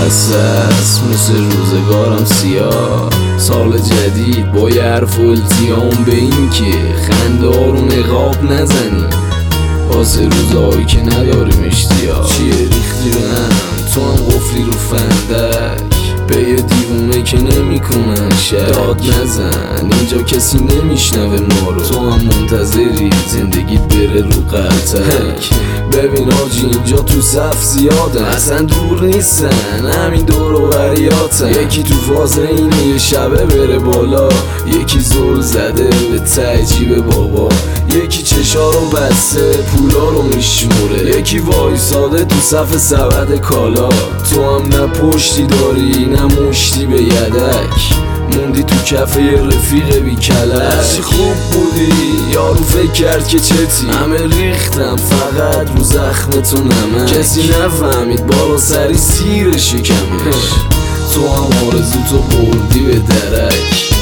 خسته است مثل روزگارم سیاه. سال جدید با یه حرف و التیام به این که خنده ها رو نقاب نزنی واسه روزهایی که نداریم اشتیاق. چیه ریختی به هم تو هم قفلی رو فندک به یه دیوونه که نمی کنن شک. داد نزن اینجا کسی نمیشنوه ما رو، تو هم منتظری زندگیت بره رو قطعک. ببین آجی اینجا تو صف زیادن، اصلا دور نیستن همین دور و بریاتن. یکی تو فاز اینه یه شبه بره بالا، یکی زل زده به ته جیب بابا، یکی چشا رو بسته پولا رو میشموره، یکی وایساده تو صف سبد کالا. تو هم نه پشتی داری نه مشتی به یدک، موندی تو کفه یه رفیق بی کلک. خوب بودی یارو فکر کرد که چتی، همه ریختم فقط رو زخمتون نمک. کسی نفهمید بالا سری سیر شکمش، تو هم آرزو تو بردی به درک.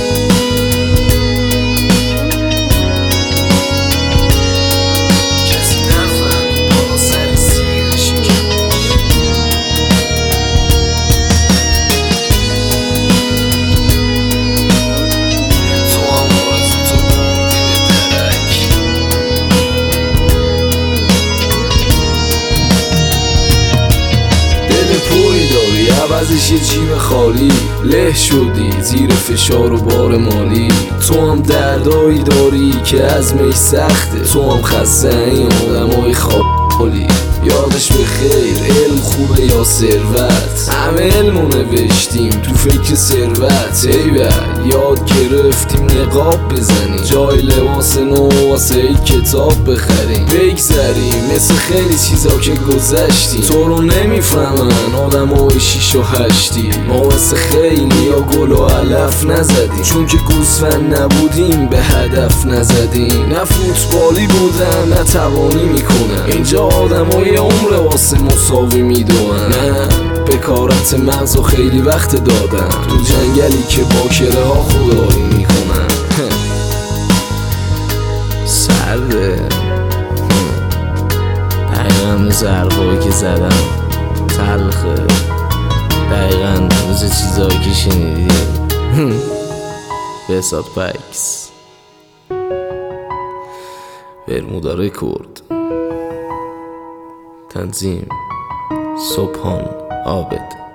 عوضش یه جیب خالی، له شدی زیر فشار و بار مالی. تو هم دردایی داری که عزمش سخته، تو هم خسته این آدمای خالی. یادش به خیر علم خوبه یا ثروت، همه علمو نوشتیم تو فکر ثروت. ایول یاد گرفتیم نقاب بزنیم، جای لباس نو واسه کتاب بخریم. بگذریم مثل خیلی چیزا که گذشتیم، تو رو نمیفهمن آدمای 6 و 8. ما مثل خیلی یا گل و علف نزدیم، چون که گوسفند نبودیم به هدف نزدیم. نه فوتبالی بودن نه توانی میکنن، اینجا آدمای عمر واسه مساوی میدونن. نه بکارت مغز و خیلی وقت دادن تو جنگلی که باکره ها خدایی میکنن. سرده دقیقا مثل حرفایی که زدم، تلخه دقیقا مثل چیزایی که شنیدیم. بسات پکس برمودا رکورد، تنظیم صبحان عابد.